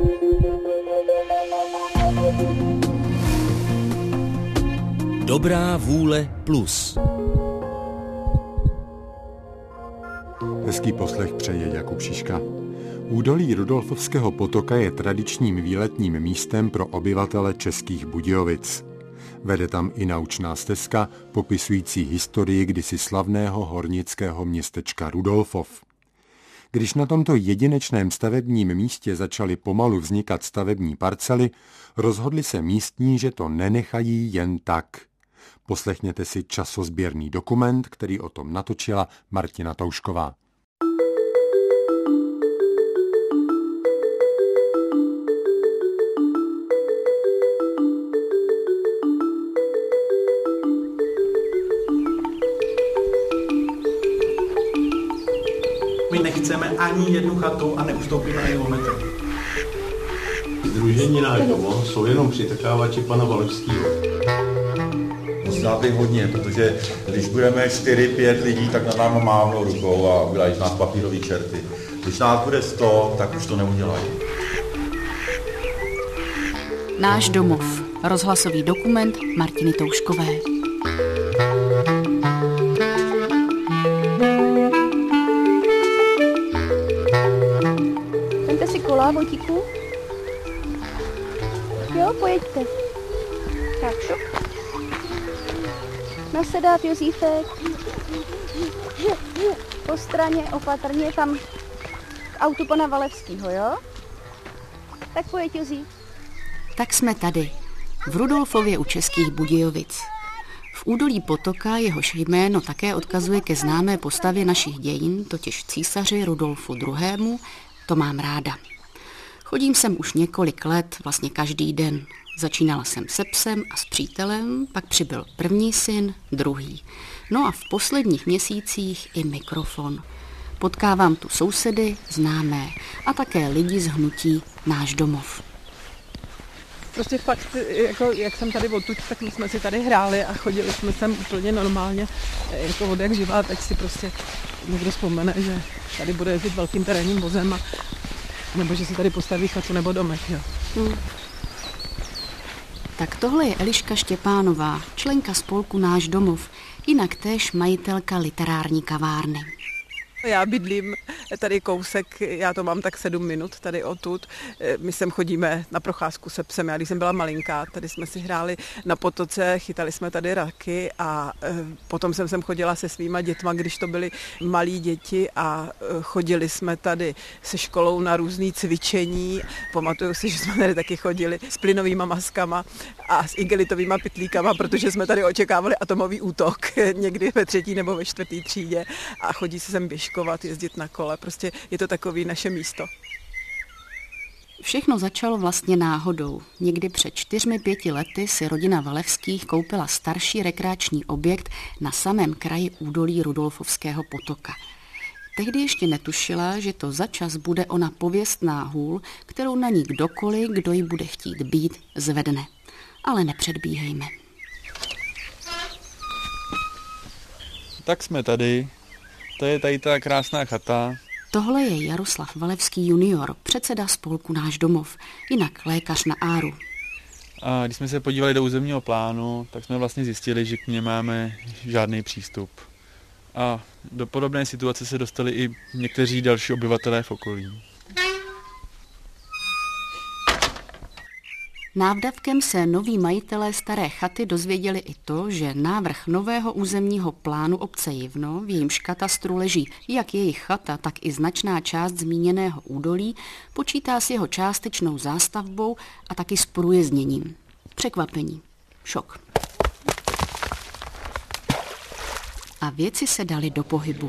Dobrá vůle plus. Hezký poslech přeje Jakub Šiška. Údolí Rudolfovského potoka je tradičním výletním místem pro obyvatele Českých Budějovic. Vede tam i naučná stezka popisující historii kdysi slavného hornického městečka Rudolfov. Když na tomto jedinečném stavebním místě začaly pomalu vznikat stavební parcely, rozhodli se místní, že to nenechají jen tak. Poslechněte si časozběrný dokument, který o tom natočila Martina Toušková. My nechceme ani jednu chatu a neustoupíme ani o metr. Sdružení Náš domov jsou jenom přitakávači pana Valevského. Musí být hodně, protože když budeme 4-5 lidí, tak na náma mávnou rukou a udělají z nás papírový čerty. Když nás bude 100, tak už to neudělají. Náš domov. Rozhlasový dokument Martiny Touškové. Vemte si kola, Vojtíku. Jo, pojeďte. Tak, šup. Nasedát, Josífek. Po straně opatrně tam k autu pana Valevského, jo? Tak pojď, Josíf. Tak jsme tady, v Rudolfově u Českých Budějovic. V údolí potoka jehož jméno také odkazuje ke známé postavě našich dějin, totiž císaři Rudolfu II. To mám ráda. Chodím sem už několik let, vlastně každý den. Začínala jsem se psem a s přítelem, pak přibyl první syn, druhý. No a v posledních měsících i mikrofon. Potkávám tu sousedy, známé a také lidi z hnutí Náš domov. Prostě fakt, jako, jak jsem tady odtud, tak my jsme si tady hráli a chodili jsme sem úplně normálně, jako od jak živá, teď si prostě někdo vzpomene, že tady bude jezdit velkým terénním vozem, nebo že si tady postaví chatu nebo domek, jo. Tak tohle je Eliška Štěpánová, členka spolku Náš domov, jinak též majitelka literární kavárny. Já bydlím tady kousek, já to mám tak 7 minut tady odtud. My sem chodíme na procházku se psem. Já když jsem byla malinká, tady jsme si hráli na potoce, chytali jsme tady raky a potom jsem sem chodila se svýma dětma, když to byly malí děti a chodili jsme tady se školou na různý cvičení. Pamatuju si, že jsme tady taky chodili s plynovýma maskama a s igelitovýma pytlíkama, protože jsme tady očekávali atomový útok někdy ve 3. nebo ve 4. třídě a chodí se sem běžkovat, jezdit na kole. Prostě je to takový naše místo. Všechno začalo vlastně náhodou. Někdy před 4-5 lety si rodina Valevských koupila starší rekreační objekt na samém kraji údolí Rudolfovského potoka. Tehdy ještě netušila, že to začas bude ona pověstná hůl, kterou na ní kdokoliv, kdo ji bude chtít být, zvedne. Ale nepředbíhejme. Tak jsme tady. To je tady ta krásná chata. Tohle je Jaroslav Valevský junior, předseda spolku Náš domov, jinak lékař na Áru. A když jsme se podívali do územního plánu, tak jsme vlastně zjistili, že k němu máme žádný přístup. A do podobné situace se dostali i někteří další obyvatelé v okolí. Návdavkem se noví majitelé staré chaty dozvěděli i to, že návrh nového územního plánu obce Jivno, v jejímž katastru leží jak jejich chata, tak i značná část zmíněného údolí, počítá s jeho částečnou zástavbou a taky s průjezdněním. Překvapení. Šok. A věci se daly do pohybu.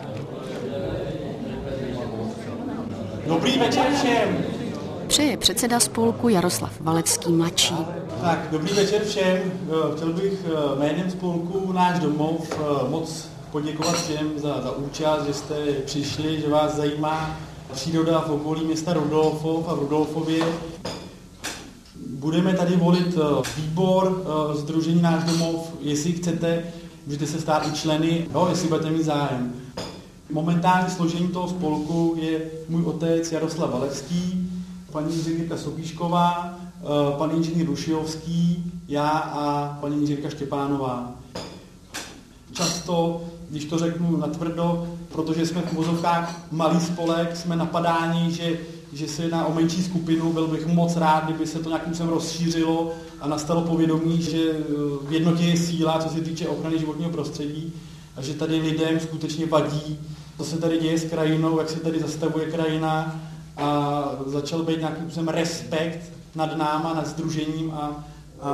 Dobrý večer všem. Přeje předseda spolku Jaroslav Valevský mladší. Tak, dobrý večer všem. Chtěl bych jménem spolku Náš domov moc poděkovat všem za účast, že jste přišli, že vás zajímá příroda v okolí města Rudolfov a v Rudolfově. Budeme tady volit výbor Sdružení Náš domov. Jestli chcete, můžete se stát i členy, jestli budete mít zájem. Momentální složení toho spolku je můj otec Jaroslav Valevský, paní inženýrka Sobíšková, pan inženýr Rušijovský, já a paní inženýrka Štěpánová. Často, když to řeknu natvrdo, protože jsme v uvozovkách malý spolek, jsme napadáni, že se jedná o menší skupinu, byl bych moc rád, kdyby se to nějakým způsobem rozšířilo a nastalo povědomí, že v jednotě je síla, co se týče ochrany životního prostředí a že tady lidem skutečně vadí, co se tady děje s krajinou, jak se tady zastavuje krajina a začal být nějakým způsobem respekt nad náma, nad sdružením a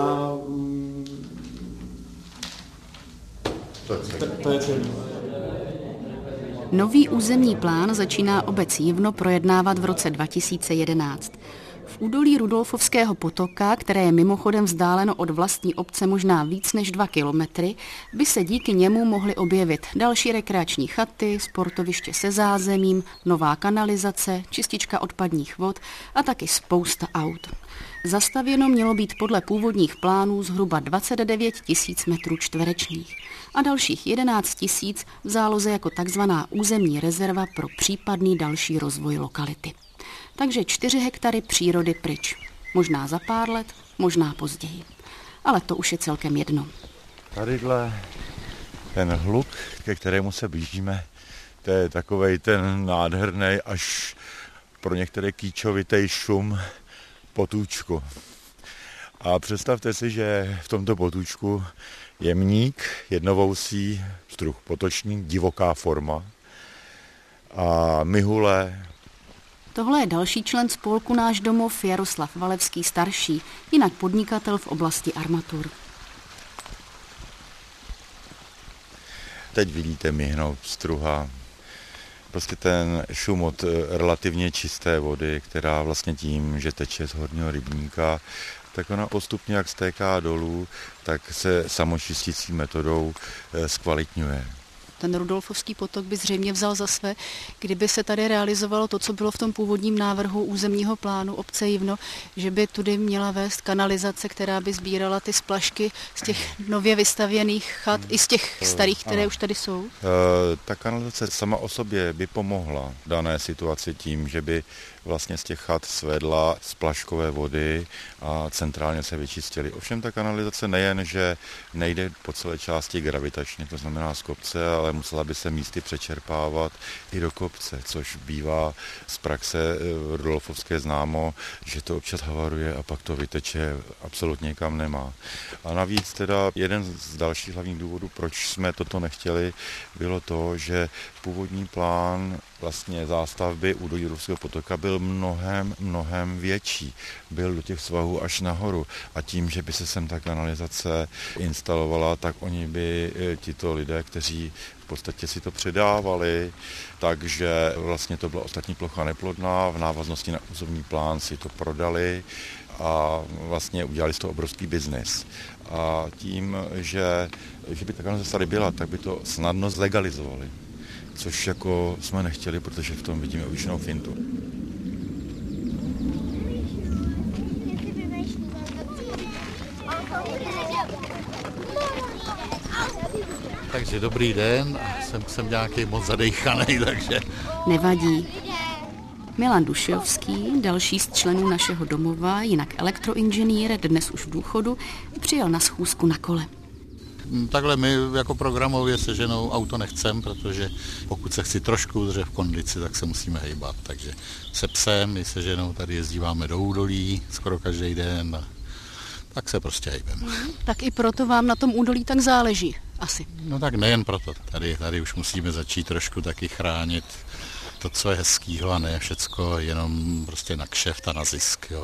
to je celý. Nový územní plán začíná obec Jivno projednávat v roce 2011. V údolí Rudolfovského potoka, které je mimochodem vzdáleno od vlastní obce možná víc než 2 kilometry, by se díky němu mohly objevit další rekreační chaty, sportoviště se zázemím, nová kanalizace, čistička odpadních vod a taky spousta aut. Zastavěno mělo být podle původních plánů zhruba 29 000 metrů čtverečních a dalších 11 000 v záloze jako takzvaná územní rezerva pro případný další rozvoj lokality. Takže 4 hektary přírody pryč. Možná za pár let, možná později. Ale to už je celkem jedno. Tadyhle ten hluk, ke kterému se blížíme, to je takovej ten nádherný až pro některé kýčovitý šum potůčku. A představte si, že v tomto potůčku je mník, jednovousý struh potoční, divoká forma a mihule. Tohle je další člen spolku Náš domov Jaroslav Valevský starší, jinak podnikatel v oblasti armatur. Teď vidíte mihnout struha. Prostě ten šum od relativně čisté vody, která vlastně tím, že teče z horního rybníka, tak ona postupně, jak stéká dolů, tak se samočistící metodou zkvalitňuje. Ten Rudolfovský potok by zřejmě vzal za své, kdyby se tady realizovalo to, co bylo v tom původním návrhu územního plánu obce Jivno, že by tudy měla vést kanalizace, která by sbírala ty splašky z těch nově vystavěných chat i z těch starých, které už tady jsou? Ta kanalizace sama o sobě by pomohla dané situaci tím, že by vlastně z těch chat svedla splaškové vody a centrálně se vyčistily. Ovšem ta kanalizace nejen, že nejde po celé části gravitačně, to znamená z kopce, ale musela by se místy přečerpávat i do kopce, což bývá z praxe rudolfovské známo, že to občas havaruje a pak to vyteče absolutně kam nemá. A navíc teda jeden z dalších hlavních důvodů, proč jsme toto nechtěli, bylo to, že původní plán vlastně zástavby údolí Rudolfského potoka byl mnohem větší. Byl do těch svahů až nahoru. A tím, že by se sem ta kanalizace instalovala, tak oni by tito lidé, kteří v podstatě si to předávali, takže vlastně to byla ostatní plocha neplodná, v návaznosti na územní plán si to prodali a vlastně udělali z toho obrovský biznis. A tím, že by ta kanalizace tady byla, tak by to snadno zlegalizovali. Což jako jsme nechtěli, protože v tom vidíme obyčejnou fintu. Takže dobrý den, jsem nějaký moc zadejchaný, takže... Nevadí. Milan Dušejovský, další z členů našeho domova, jinak elektroinženýr, dnes už v důchodu, přijel na schůzku na kole. Takhle my jako programově se ženou auto nechcem, protože pokud se chci trošku udržet v kondici, tak se musíme hejbat. Takže se psem, my se ženou tady jezdíváme do údolí skoro každý den a tak se prostě hejbeme. Tak i proto vám na tom údolí tak záleží, asi. No tak nejen proto, tady už musíme začít trošku taky chránit to, co je hezkýho a ne všecko jenom prostě na kšeft a na zisk, jo.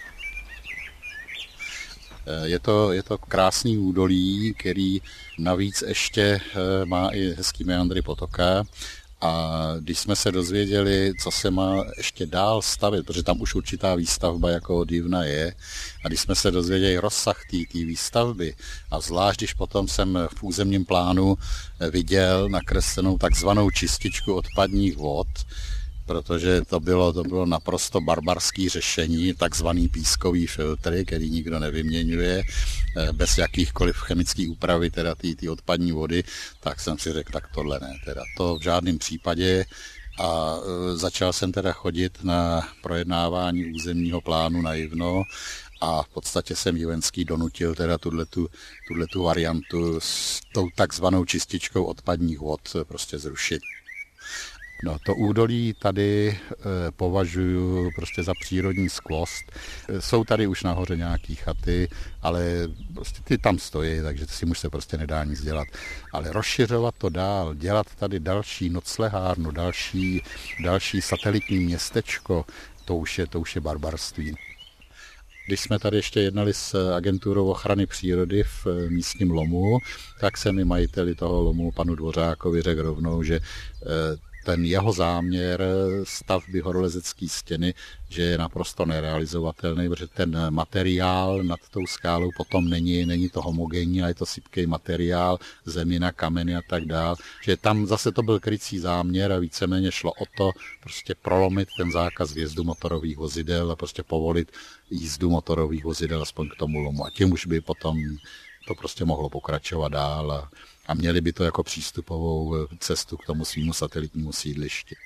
Je to krásný údolí, který navíc ještě má i hezký meandry potoka. A když jsme se dozvěděli, co se má ještě dál stavit, protože tam už určitá výstavba jako od Jivna je, a když jsme se dozvěděli rozsah té výstavby, a zvlášť když potom jsem v územním plánu viděl nakreslenou takzvanou čističku odpadních vod, protože to bylo naprosto barbarský řešení, takzvaný pískový filtry, který nikdo nevyměňuje, bez jakýchkoliv chemických úpravy, teda ty odpadní vody, tak jsem si řekl, tak tohle ne, teda to v žádném případě. A začal jsem teda chodit na projednávání územního plánu na Jivno a v podstatě jsem Jivenský donutil teda tuhletu variantu s tou takzvanou čističkou odpadních vod prostě zrušit. No, to údolí tady považuji prostě za přírodní skvost. Jsou tady už nahoře nějaký chaty, ale prostě ty tam stojí, takže si už se prostě nedá nic dělat. Ale rozšiřovat to dál, dělat tady další noclehárnu, další satelitní městečko, to už je barbarství. Když jsme tady ještě jednali s agenturou ochrany přírody v místním lomu, tak se mi majiteli toho lomu, panu Dvořákovi, řekl rovnou, že ten jeho záměr stavby horolezecké stěny, že je naprosto nerealizovatelný, protože ten materiál nad tou skálou potom není to homogenní, ale je to sypký materiál, zemina, kameny a tak dál. Že tam zase to byl krycí záměr a víceméně šlo o to prostě prolomit ten zákaz vjezdu motorových vozidel a prostě povolit jízdu motorových vozidel aspoň k tomu lomu. A tím už by potom to prostě mohlo pokračovat dál a měli by to jako přístupovou cestu k tomu svýmu satelitnímu sídlišti.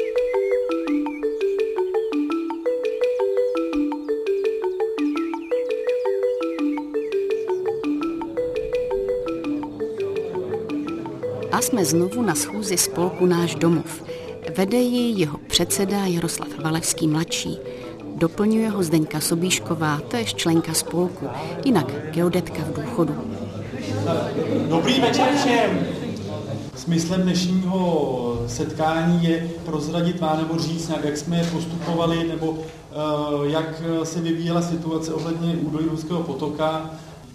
A jsme znovu na schůzi spolku Náš domov. Vede ji jeho předseda Jaroslav Valevský mladší. Doplňuje ho Zdeňka Sobíšková, též členka spolku, jinak geodetka v důchodu. Dobrý večer všem! Smyslem dnešního setkání je prozradit vám nebo říct, jak jsme postupovali, nebo jak se vyvíjela situace ohledně údolí Ruského potoka.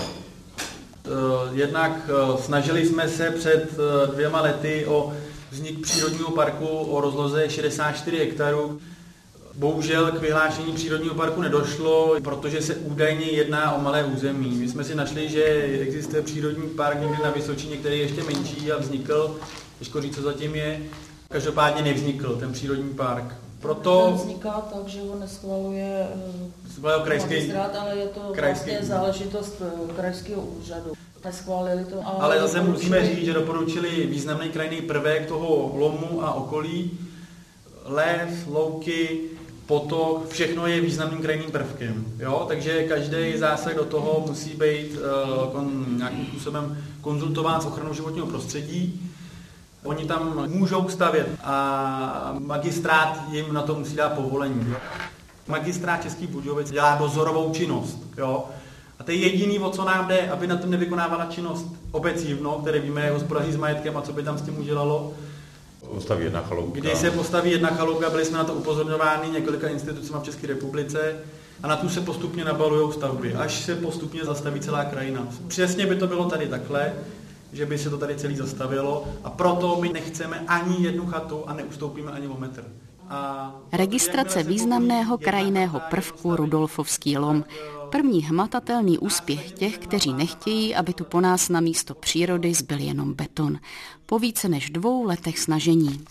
Jednak snažili jsme se před 2 lety o vznik přírodního parku o rozloze 64 hektarů. Bohužel k vyhlášení přírodního parku nedošlo, protože se údajně jedná o malé území. My jsme si našli, že existuje přírodní park někde na Vysočině, který je ještě menší a vznikl, těžko říct, co zatím je. Každopádně nevznikl ten přírodní park. Proto ten vzniká tak, že ho neschvaluje magistrát, ale je to vlastně záležitost krajského úřadu. Neschválili to. Ale zase musíme říct, že doporučili významný krajinný prvek toho lomu a okolí. Les, louky, potok, všechno je významným krajinným prvkem. Jo? Takže každý zásah do toho musí být nějakým způsobem konzultován s ochranou životního prostředí. Oni tam můžou stavět a magistrát jim na to musí dát povolení. Jo? Magistrát Českých Budějovic dělá dozorovou činnost. Jo? A to je jediný, o co nám jde, aby na tom nevykonávala činnost obec Jivno, které víme, jak hospodaří s majetkem a co by tam s tím udělalo. Postaví jedna chaloupka. Když se postaví jedna chaloupka, byli jsme na to upozorňováni několika institucemi v České republice a na tu se postupně nabalují stavby, až se postupně zastaví celá krajina. Přesně by to bylo tady takhle, že by se to tady celý zastavilo a proto my nechceme ani jednu chatu a neustoupíme ani o metr. Registrace významného krajinného prvku Rudolfovský lom. První hmatatelný úspěch těch, kteří nechtějí, aby tu po nás na místo přírody zbyl jenom beton. Po více než 2 letech snažení.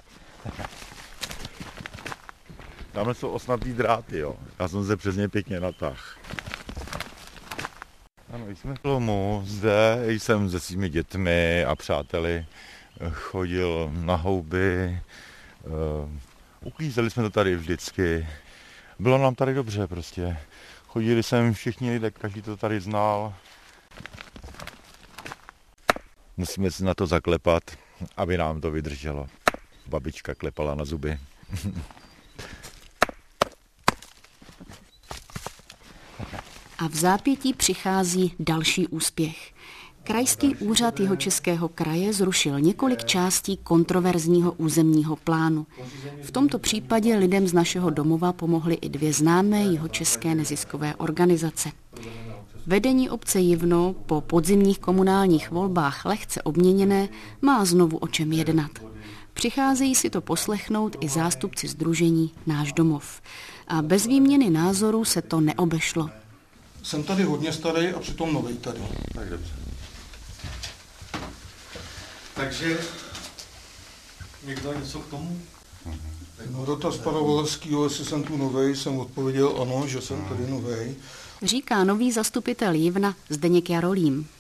Dáme jsou osnatý dráty, jo. Já jsem se přes ně pěkně natáhl. Ano, jsme v lomu, zde jsem se svými dětmi a přáteli chodil na houby, uklízeli jsme to tady vždycky. Bylo nám tady dobře prostě. Chodili sem všichni lidé, každý to tady znal. Musíme si na to zaklepat, aby nám to vydrželo. Babička klepala na zuby. A v zápětí přichází další úspěch. Krajský úřad Jihočeského kraje zrušil několik částí kontroverzního územního plánu. V tomto případě lidem z našeho domova pomohly i 2 známé jihočeské neziskové organizace. Vedení obce Jivno po podzimních komunálních volbách lehce obměněné má znovu o čem jednat. Přicházejí si to poslechnout i zástupci sdružení Náš domov. A bez výměny názorů se to neobešlo. Jsem tady hodně starý a přitom novej tady. Tak dobře. Takže někdo něco k tomu? No, dotaz pana Valevského, jestli jsem tu novej, jsem odpověděl ano, že jsem tady novej. Říká nový zastupitel Jivna Zdeněk Jarolím.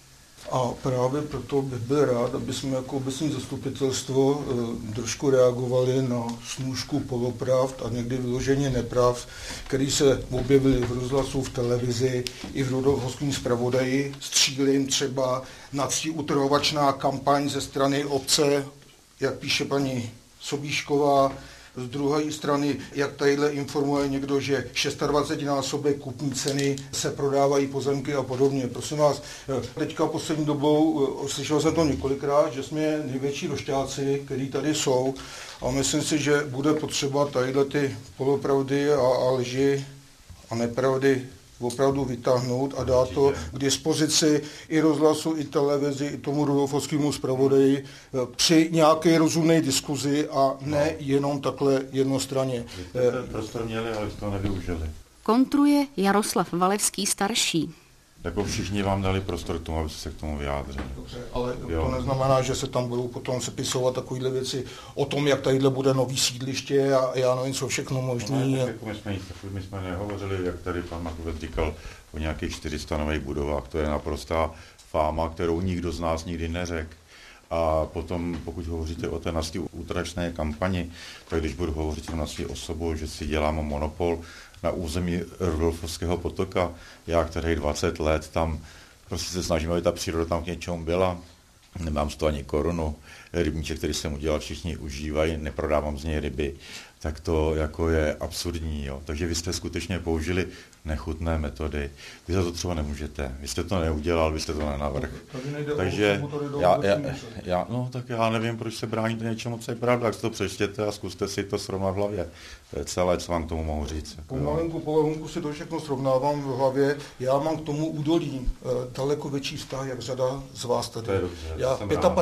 A právě proto bych byl rád, aby jsme jako obecní zastupitelstvo trošku reagovali na snůšku polopravd a někdy vyloženě nepravd, které se objevily v rozhlasu, v televizi i v rudolfovském zpravodaji. Střílím třeba na utrhovačná kampaň ze strany obce, jak píše paní Sobíšková. Z druhé strany, jak tadyhle informuje někdo, že 26násobek kupní ceny se prodávají pozemky a podobně. Prosím vás, teďka poslední dobou, slyšel jsem to několikrát, že jsme největší rošťáci, kteří tady jsou, a myslím si, že bude potřeba tadyhle ty polopravdy a lži a nepravdy opravdu vytáhnout a dát to k dispozici i rozhlasu, i televizi, i tomu rudolfovskému zpravodaji při nějaké rozumné diskuzi a ne jenom takhle jednostranně. Ten prostor měli, ale to nevyužili. Kontruje Jaroslav Valevský starší. Jako všichni vám dali prostor k tomu, aby se k tomu vyjádřili. Dobře, ale to neznamená, že se tam budou potom sepisovat takovéhle věci o tom, jak tadyhle bude nový sídliště a já nevím, co všechno možný. My jsme nehovořili, jak tady pan Makovec říkal, o nějakých 400 nových budovách. To je naprostá fáma, kterou nikdo z nás nikdy neřekl. A potom, pokud hovoříte o té nastý útračné kampani, tak když budu hovořit o nastý osobou, že si dělám monopol na území Rudolfovského potoka, já, který 20 let tam prostě se snažím, aby ta příroda tam k něčemu byla, nemám z toho ani korunu, rybníček, který jsem udělal, všichni užívají, neprodávám z něj ryby, tak to jako je absurdní. Jo. Takže vy jste skutečně použili nechutné metody. Vy za to třeba nemůžete. Vy jste to neudělal, vy jste to nenavrhl. Takže já nevím, proč se bráníte něčemu, co je pravda. Tak si to přečtěte a zkuste si to srovnat v hlavě. To je celé, co vám k tomu mohu říct. Pomalinku si to všechno srovnávám v hlavě. Já mám k tomu údolí daleko větší vztah, jak řada z vás tady. Já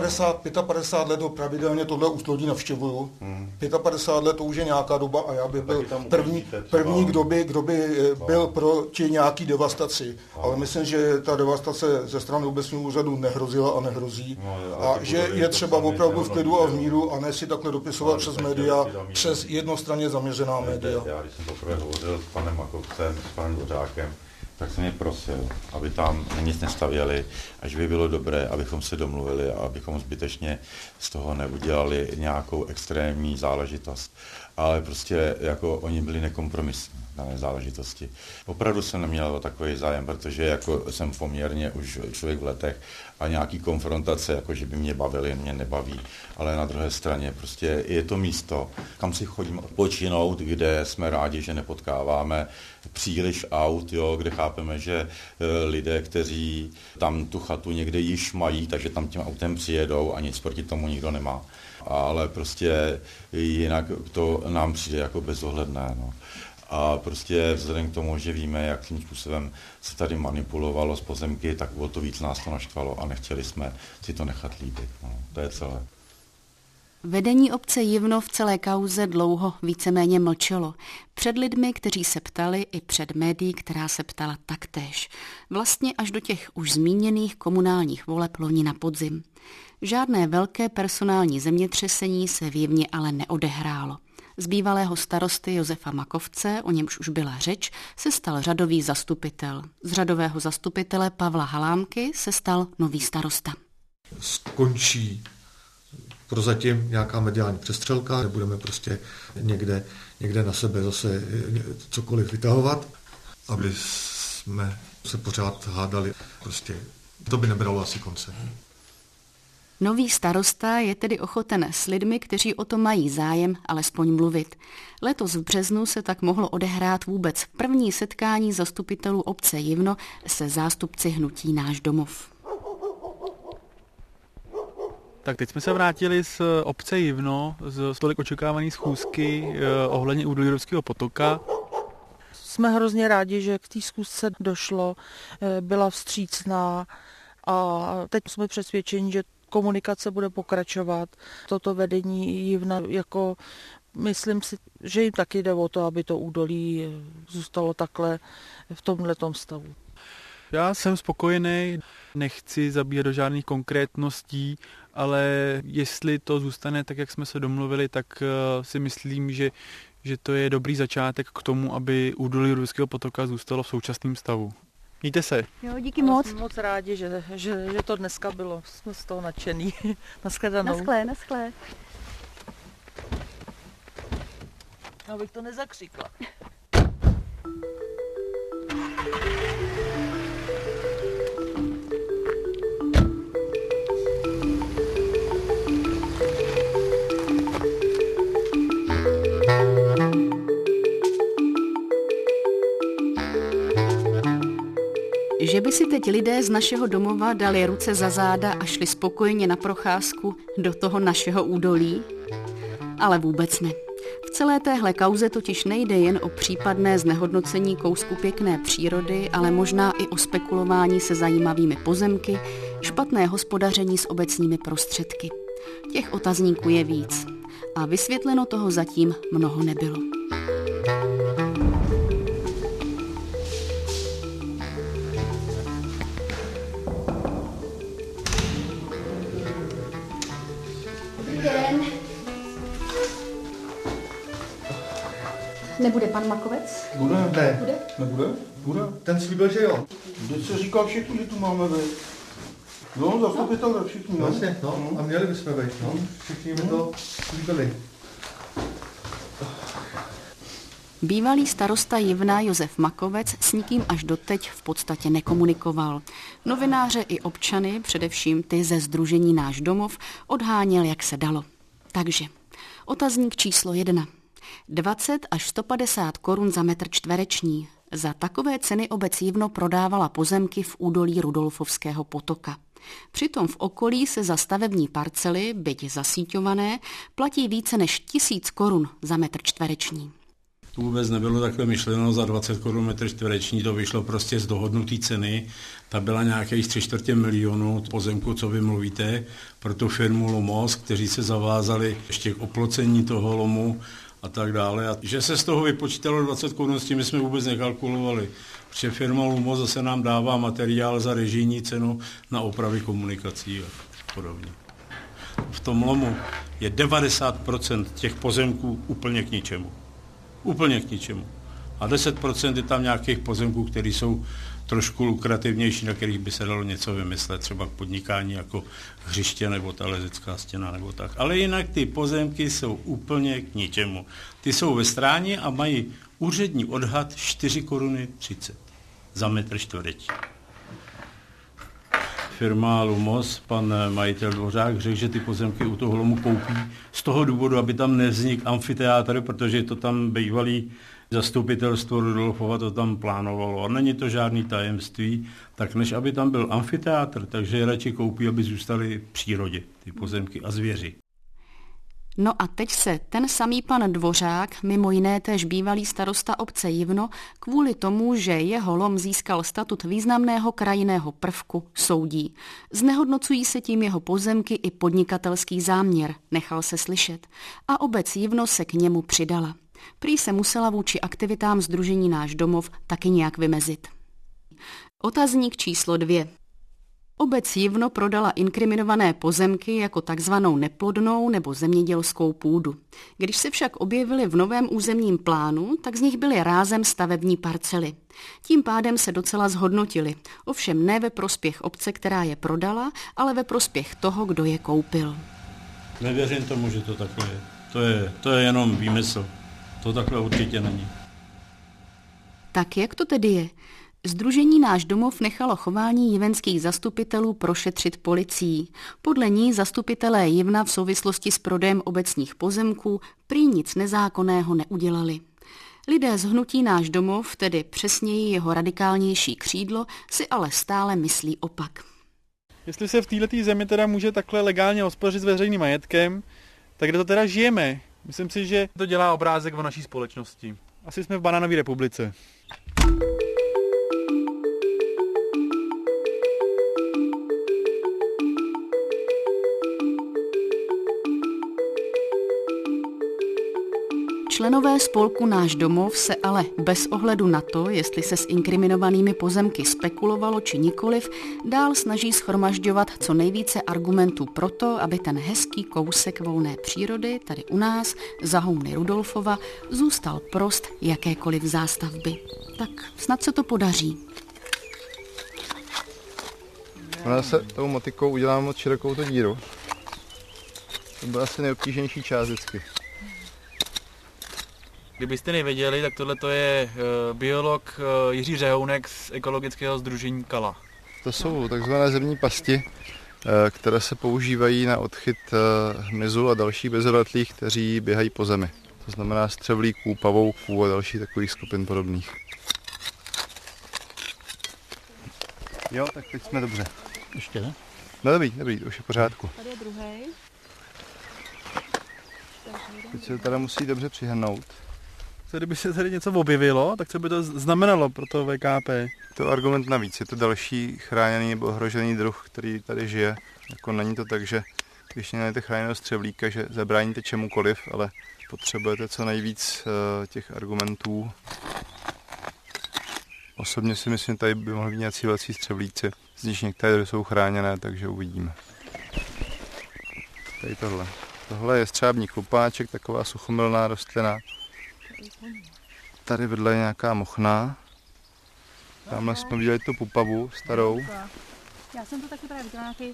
55 let pravidelně tohle ústolí navštěvuju. 55 let to už je nějaká doba a já bych byl první, kdo by byl proti nějaký devastaci. Ale myslím, že ta devastace ze strany obecního úřadu nehrozila a nehrozí. A že je třeba opravdu v klidu a v míru a ne si takhle dopisovat přes média, přes jednostranně zaměřená média. Já, když jsem poprvé hovořil s panem Makovcem, s panem Dvořákem, tak jsem je prosil, aby tam nic nestavěli, až by bylo dobré, abychom se domluvili a abychom zbytečně z toho neudělali nějakou extrémní záležitost. Ale prostě jako oni byli nekompromisní na dané záležitosti. Opravdu jsem neměl takový zájem, protože jako jsem poměrně už člověk v letech a nějaký konfrontace, jako že by mě bavily, mě nebaví. Ale na druhé straně prostě je to místo, kam si chodím odpočinout, kde jsme rádi, že nepotkáváme příliš aut, jo, kde chápeme, že lidé, kteří tam tu chatu někde již mají, takže tam tím autem přijedou a nic proti tomu nikdo nemá. Ale prostě jinak to nám přijde jako bezohledné. No. A prostě vzhledem k tomu, že víme, jakým způsobem se tady manipulovalo s pozemky, tak o to víc nás to naštvalo a nechtěli jsme si to nechat líbit. No. To je celé. Vedení obce Jivno v celé kauze dlouho víceméně mlčelo. Před lidmi, kteří se ptali, i před médií, která se ptala taktéž. Vlastně až do těch už zmíněných komunálních voleb loni na podzim. Žádné velké personální zemětřesení se v Jivně ale neodehrálo. Z bývalého starosty Josefa Makovce, o němž už byla řeč, se stal řadový zastupitel. Z řadového zastupitele Pavla Halámky se stal nový starosta. Skončí prozatím nějaká mediální přestřelka, nebudeme prostě někde na sebe zase cokoliv vytahovat, aby jsme se pořád hádali. Prostě to by nebralo asi konce. Nový starosta je tedy ochoten s lidmi, kteří o to mají zájem, alespoň mluvit. Letos v březnu se tak mohlo odehrát vůbec první setkání zastupitelů obce Jivno se zástupci hnutí Náš domov. Tak teď jsme se vrátili z obce Jivno, z tolik očekávané schůzky ohledně údolí Rudolfského potoka. Jsme hrozně rádi, že k té schůzce došlo, byla vstřícná a teď jsme přesvědčeni, že komunikace bude pokračovat. Toto vedení Jivna, jako myslím si, že jim taky jde o to, aby to údolí zůstalo takhle v tomhletom stavu. Já jsem spokojený, nechci zabíhat do žádných konkrétností, ale jestli to zůstane tak, jak jsme se domluvili, tak si myslím, že to je dobrý začátek k tomu, aby údolí Rudolfského potoka zůstalo v současném stavu. Mějte se. Jo, díky moc. Jsme moc rádi, že to dneska bylo. Jsme z toho nadšený. Naschledanou. Naschle. Abych to nezakřikla. Že by si teď lidé z našeho domova dali ruce za záda a šli spokojeně na procházku do toho našeho údolí? Ale vůbec ne. V celé téhle kauze totiž nejde jen o případné znehodnocení kousku pěkné přírody, ale možná i o spekulování se zajímavými pozemky, špatné hospodaření s obecními prostředky. Těch otazníků je víc. A vysvětleno toho zatím mnoho nebylo. Nebude pan Makovec? Bude? Ne. Bude? Nebude? Bude? Ten slíbil, že jo. Vždyť se říkal všichni, že tu máme být. No, zastupitelé všichni. No. Vlastně, no. A měli bychom být, no. Všichni mi to slíbili. Bývalý starosta Jivna Josef Makovec s nikým až doteď v podstatě nekomunikoval. Novináře i občany, především ty ze sdružení Náš domov, odháněl, jak se dalo. Takže otazník číslo 1. 20 až 150 korun za metr čtvereční. Za takové ceny obec Jivno prodávala pozemky v údolí Rudolfovského potoka. Přitom v okolí se za stavební parcely, byť zasíťované, platí více než 1000 korun za metr čtvereční. To vůbec nebylo takhle myšleno za 20 korun metr čtvereční, to vyšlo prostě z dohodnuté ceny. Ta byla nějakých 3/4 milionu pozemku, co vy mluvíte, pro tu firmu Lumos, kteří se zavázali ještě k oplocení toho lomu a tak dále. A že se z toho vypočítalo 20 korun, s tím jsme vůbec nekalkulovali. Protože firma Lumos zase nám dává materiál za režijní cenu na opravy komunikací a podobně. V tom lomu je 90% těch pozemků úplně k ničemu. Úplně k ničemu. A 10% je tam nějakých pozemků, které jsou trošku lukrativnější, na kterých by se dalo něco vymyslet, třeba k podnikání jako hřiště nebo ta lezecká stěna nebo tak. Ale jinak ty pozemky jsou úplně k ničemu. Ty jsou ve Stráni a mají úřední odhad 4,30 koruny za metr čtvereční. Firma Lumos, pan majitel Dvořák, řekl, že ty pozemky u toho lomu koupí z toho důvodu, aby tam nevznikl amfiteátr, protože to tam bývalý zastupitelstvo Rudolfova to tam plánovalo. A není to žádný tajemství, tak než aby tam byl amfiteátr, takže je radši koupí, aby zůstaly v přírodě, ty pozemky a zvěři. No a teď se ten samý pan Dvořák, mimo jiné též bývalý starosta obce Jivno, kvůli tomu, že jeho lom získal statut významného krajinného prvku, soudí. Znehodnocují se tím jeho pozemky i podnikatelský záměr, nechal se slyšet. A obec Jivno se k němu přidala. Prý se musela vůči aktivitám sdružení Náš domov taky nějak vymezit. Otazník číslo 2. Obec Jivno prodala inkriminované pozemky jako takzvanou neplodnou nebo zemědělskou půdu. Když se však objevily v novém územním plánu, tak z nich byly rázem stavební parcely. Tím pádem se docela zhodnotily, ovšem ne ve prospěch obce, která je prodala, ale ve prospěch toho, kdo je koupil. Nevěřím tomu, že to takhle je. To je jenom výmysl. To takhle určitě není. Tak jak to tedy je? Sdružení Náš domov nechalo chování jivenských zastupitelů prošetřit policií. Podle ní zastupitelé Jivna v souvislosti s prodejem obecních pozemků prý nic nezákonného neudělali. Lidé z hnutí Náš domov, tedy přesněji jeho radikálnější křídlo, si ale stále myslí opak. Jestli se v této zemi teda může takhle legálně hospodařit s veřejným majetkem, tak kde to teda žijeme? Myslím si, že to dělá obrázek o naší společnosti. Asi jsme v banánové republice. Členové spolku Náš domov se ale bez ohledu na to, jestli se s inkriminovanými pozemky spekulovalo či nikoliv, dál snaží shromažďovat co nejvíce argumentů pro to, aby ten hezký kousek volné přírody tady u nás, za houny Rudolfova, zůstal prost jakékoliv zástavby. Tak snad se to podaří. Ona se tou motikou udělá moc širokou tu díru. To byla asi nejobtížnější část vždycky. Kdybyste nevěděli, tak tohle je biolog Jiří Řehounek z ekologického sdružení Kala. To jsou takzvané zemní pasti, které se používají na odchyt hmyzu a dalších bezobratlých, kteří běhají po zemi. To znamená střevlíků, pavouků a dalších takových skupin podobných. Jo, tak teď jsme dobře. Ještě ne? No dobrý, už je v pořádku. Tady je druhý. Teď se to teda musí dobře přihrnout. Kdyby se tady něco objevilo, tak co by to znamenalo pro to VKP? To je argument navíc. Je to další chráněný nebo ohrožený druh, který tady žije. Jako není to tak, že když najdete chráněného střevlíka, že zabráníte čemukoliv, ale potřebujete co nejvíc těch argumentů. Osobně si myslím, že tady by mohly být nějací velcí střevlíci, z nich některé jsou chráněné, takže uvidíme. Tady tohle. Tohle je střábní chlupáček, taková suchomilná rostlina. Tady vedle je nějaká mochna. Tamhle jsme viděli tu pupavu starou. Já jsem to taky právě viděla nějaký...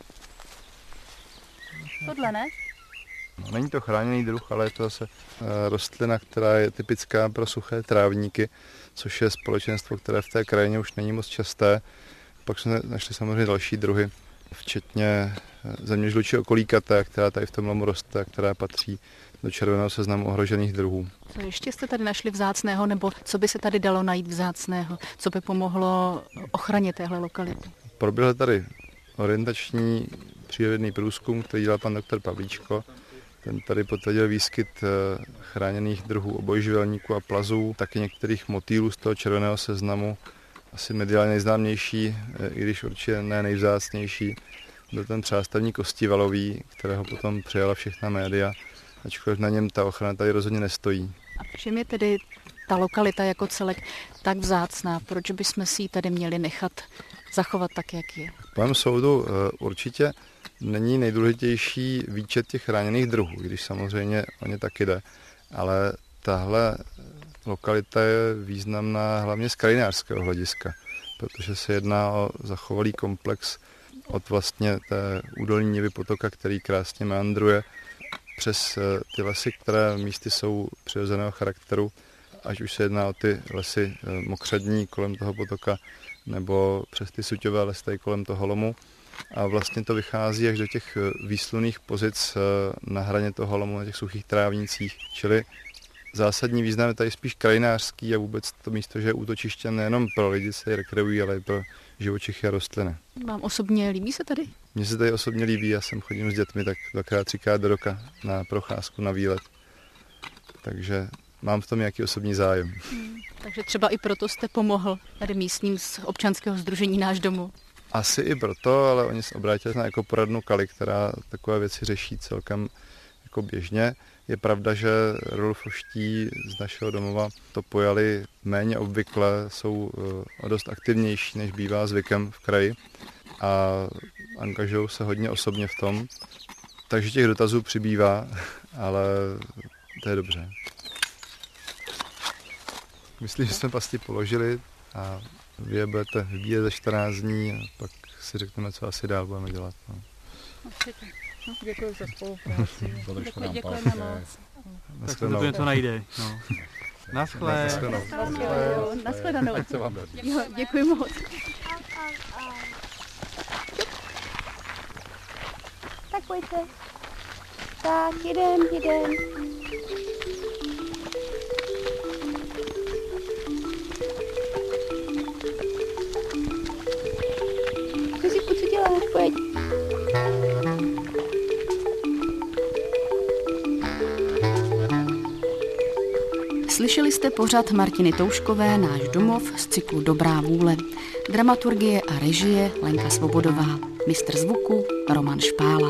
Tohle, ne? No, není to chráněný druh, ale je to zase rostlina, která je typická pro suché trávníky, což je společenstvo, které v té krajině už není moc časté. Pak jsme našli samozřejmě další druhy, včetně zeměžlučího kolíkaté, která tady v tom lomu roste, která patří do červeného seznamu ohrožených druhů. Co ještě jste tady našli vzácného, nebo co by se tady dalo najít vzácného? Co by pomohlo ochraně téhle lokality? Proběhl tady orientační přírodovědný průzkum, který dělal pan doktor Pavlíčko. Ten tady potvrdil výskyt chráněných druhů obojživelníků a plazů, taky některých motýlů z toho červeného seznamu. Asi mediálně nejznámější, i když určitě ne nejvzácnější, byl ten třástavník kostivalový, kterého potom přijala všechna média, ačkoliv na něm ta ochrana tady rozhodně nestojí. A v čem je tedy ta lokalita jako celek tak vzácná? Proč bychom si ji tady měli nechat zachovat tak, jak je? Po mém soudu určitě není nejdůležitější výčet těch chráněných druhů, když samozřejmě o ně taky jde, ale tahle lokalita je významná hlavně z krajinářského hlediska, protože se jedná o zachovalý komplex od vlastně té údolní nivy potoka, který krásně meandruje, přes ty lesy, které místy jsou přirozeného charakteru, ať už se jedná o ty lesy mokřadní kolem toho potoka, nebo přes ty suťové lesy kolem toho lomu. A vlastně to vychází až do těch výslunných pozic na hraně toho lomu, na těch suchých trávnicích. Čili zásadní význam je tady spíš krajinářský a vůbec to místo, že je útočiště nejenom pro lidi, se rekreují, ale i pro živočichy a rostliny. Vám osobně líbí se tady? Mně se tady osobně líbí, já jsem chodím s dětmi tak 2x, 3x do roka na procházku, na výlet. Takže mám v tom nějaký osobní zájem. Takže třeba i proto jste pomohl tady místním z občanského sdružení Náš domov. Asi i proto, ale oni se obrátili na ekoporadnu Kali, která takové věci řeší celkem jako běžně. Je pravda, že rudolfovští z našeho domova to pojali méně obvykle, jsou o dost aktivnější, než bývá zvykem v kraji a angažují se hodně osobně v tom. Takže těch dotazů přibývá, ale to je dobře. Myslím, že jsme pasti položili a vy je budete vybíjet za 14 dní a pak si řekneme, co asi dál budeme dělat. No. Děkuji za spolupráci. Děkujeme moc. Tak to něco najde. No. Naschle. Naschledanou. Děkuji moc. Tak pojďte. Tak, jedem. Co děláš? Pojď. Slyšeli jste pořad Martiny Touškové Náš domov z cyklu Dobrá vůle. Dramaturgie a režie Lenka Svobodová. Mistr zvuku Roman Špála.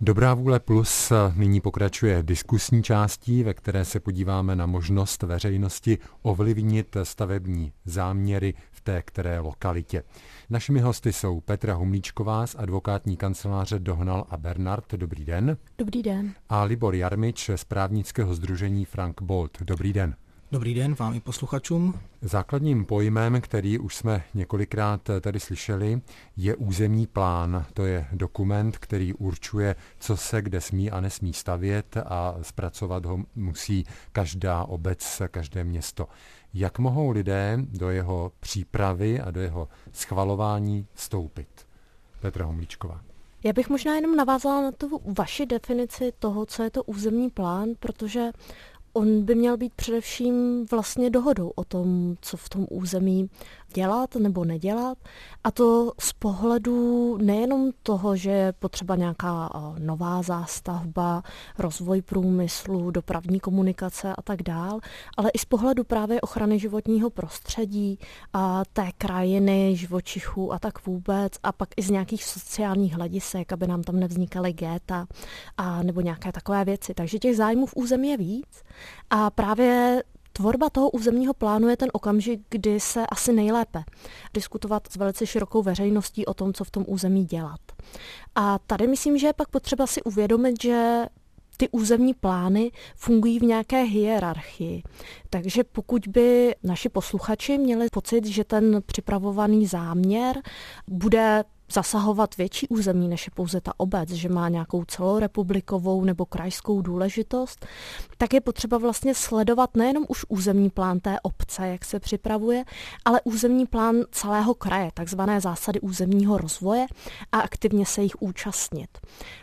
Dobrá vůle plus nyní pokračuje diskusní částí, ve které se podíváme na možnost veřejnosti ovlivnit stavební záměry v té které lokalitě. Našimi hosty jsou Petra Humlíčková z advokátní kanceláře Dohnal a Bernard. Dobrý den. Dobrý den. A Libor Jarmič z právnického sdružení Frank Bold. Dobrý den. Dobrý den vám i posluchačům. Základním pojmem, který už jsme několikrát tady slyšeli, je územní plán. To je dokument, který určuje, co se kde smí a nesmí stavět a zpracovat ho musí každá obec, každé město. Jak mohou lidé do jeho přípravy a do jeho schvalování vstoupit? Petra Humlíčková. Já bych možná jenom navázala na tu vaši definici toho, co je to územní plán, protože on by měl být především vlastně dohodou o tom, co v tom území dělat nebo nedělat. A to z pohledu nejenom toho, že je potřeba nějaká nová zástavba, rozvoj průmyslu, dopravní komunikace a tak dál, ale i z pohledu právě ochrany životního prostředí a té krajiny, živočichů a tak vůbec. A pak i z nějakých sociálních hledisek, aby nám tam nevznikaly géta a nebo nějaké takové věci. Takže těch zájmů v území je víc. A právě tvorba toho územního plánu je ten okamžik, kdy se asi nejlépe diskutovat s velice širokou veřejností o tom, co v tom území dělat. A tady myslím, že je pak potřeba si uvědomit, že ty územní plány fungují v nějaké hierarchii. Takže pokud by naši posluchači měli pocit, že ten připravovaný záměr bude zasahovat větší území, než je pouze ta obec, že má nějakou celorepublikovou nebo krajskou důležitost, tak je potřeba vlastně sledovat nejenom už územní plán té obce, jak se připravuje, ale územní plán celého kraje, takzvané zásady územního rozvoje a aktivně se jich účastnit.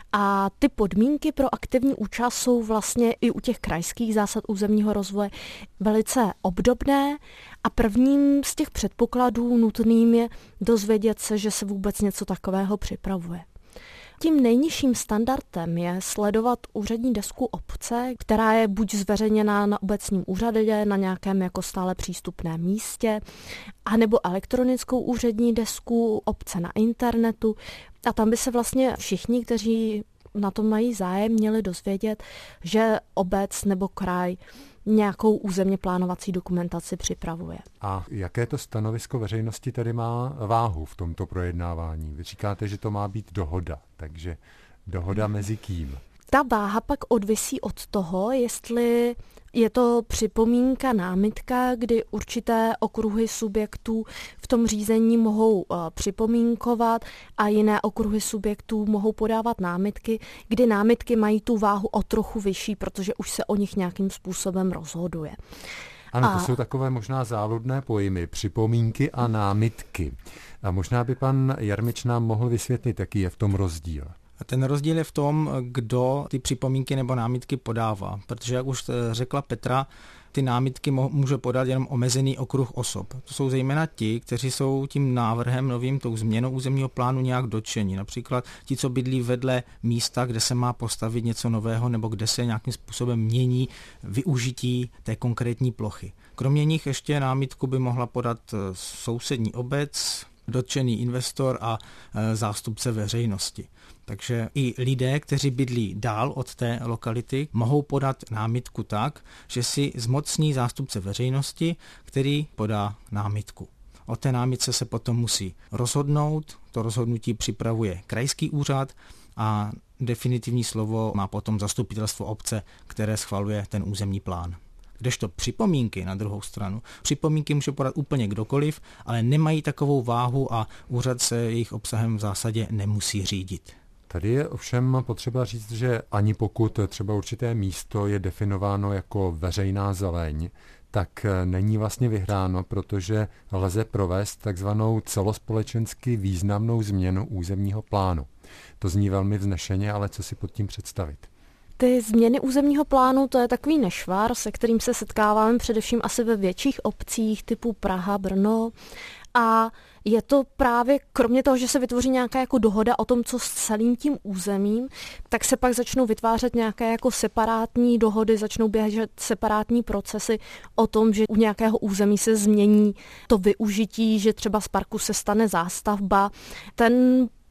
A ty podmínky pro aktivní účast jsou vlastně i u těch krajských zásad územního rozvoje velice obdobné a prvním z těch předpokladů nutným je dozvědět se, že se vůbec něco takového připravuje. Tím nejnižším standardem je sledovat úřední desku obce, která je buď zveřejněná na obecním úřadě, na nějakém jako stále přístupném místě, anebo elektronickou úřední desku obce na internetu. A tam by se vlastně všichni, kteří na to mají zájem, měli dozvědět, že obec nebo kraj nějakou územně plánovací dokumentaci připravuje. A jaké to stanovisko veřejnosti tedy má váhu v tomto projednávání? Vy říkáte, že to má být dohoda, takže dohoda mezi kým? Ta váha pak odvisí od toho, jestli je to připomínka, námitka, kdy určité okruhy subjektů v tom řízení mohou připomínkovat a jiné okruhy subjektů mohou podávat námitky, kdy námitky mají tu váhu o trochu vyšší, protože už se o nich nějakým způsobem rozhoduje. Ano, to jsou takové možná záludné pojmy, připomínky a námitky. A možná by pan Jarmič nám mohl vysvětlit, jaký je v tom rozdíl. Ten rozdíl je v tom, kdo ty připomínky nebo námitky podává, protože jak už řekla Petra, ty námitky může podat jenom omezený okruh osob. To jsou zejména ti, kteří jsou tím návrhem novým, tou změnou územního plánu nějak dotčeni. Například ti, co bydlí vedle místa, kde se má postavit něco nového nebo kde se nějakým způsobem mění využití té konkrétní plochy. Kromě nich ještě námitku by mohla podat sousední obec, dotčený investor a zástupce veřejnosti. Takže i lidé, kteří bydlí dál od té lokality, mohou podat námitku tak, že si zmocní zástupce veřejnosti, který podá námitku. O té námitce se potom musí rozhodnout, to rozhodnutí připravuje krajský úřad a definitivní slovo má potom zastupitelstvo obce, které schvaluje ten územní plán. Kdežto připomínky na druhou stranu, připomínky může podat úplně kdokoliv, ale nemají takovou váhu a úřad se jejich obsahem v zásadě nemusí řídit. Tady je ovšem potřeba říct, že ani pokud třeba určité místo je definováno jako veřejná zeleň, tak není vlastně vyhráno, protože lze provést takzvanou celospolečensky významnou změnu územního plánu. To zní velmi vznešeně, ale co si pod tím představit? Ty změny územního plánu, to je takový nešvar, se kterým se setkáváme především asi ve větších obcích typu Praha, Brno. A je to právě, kromě toho, že se vytvoří nějaká jako dohoda o tom, co s celým tím územím, tak se pak začnou vytvářet nějaké jako separátní dohody, začnou běžet separátní procesy o tom, že u nějakého území se změní to využití, že třeba z parku se stane zástavba. Ten